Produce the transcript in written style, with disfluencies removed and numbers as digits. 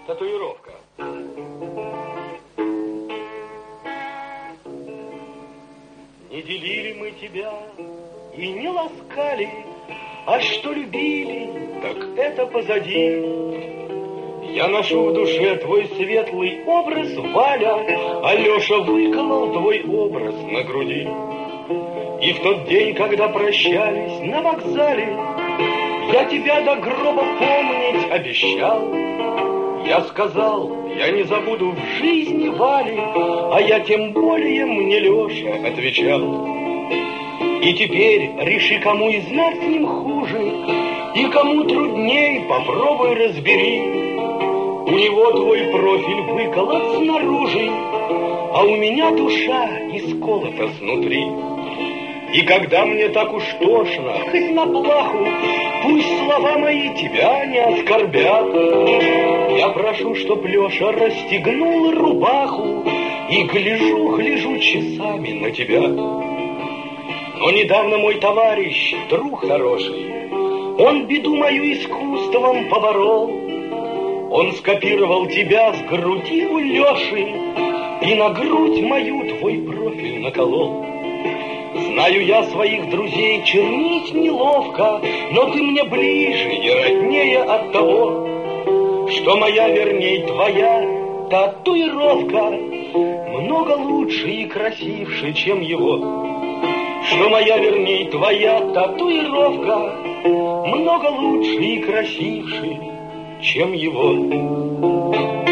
Татуировка. Не делили мы тебя и не ласкали, а что любили, так это позади. Я ношу в душе твой светлый образ, Валя, а Леша выколол твой образ на груди. И в тот день, когда прощались на вокзале, я тебя до гроба помнить обещал. Я сказал, я не забуду в жизни Вали, а я тем более мне Леша отвечал. И теперь реши, кому из нас с ним хуже, и кому трудней, попробуй разбери. У него твой профиль выколот снаружи, а у меня душа исколота снутри. И когда мне так уж тошно, хоть на плаху, пусть слова мои тебя не оскорбят. Я прошу, чтоб Леша расстегнул рубаху, и гляжу часами на тебя. Но недавно мой товарищ, друг хороший, он беду мою искусством поборол. Он скопировал тебя с груди у Леши и на грудь мою твой профиль наколол. Знаю я своих друзей, чернить неловко, но ты мне ближе и роднее от того, что моя, верней, твоя татуировка много лучше и красивше, чем его. Что моя, верней, твоя татуировка много лучше и красивше, чем его.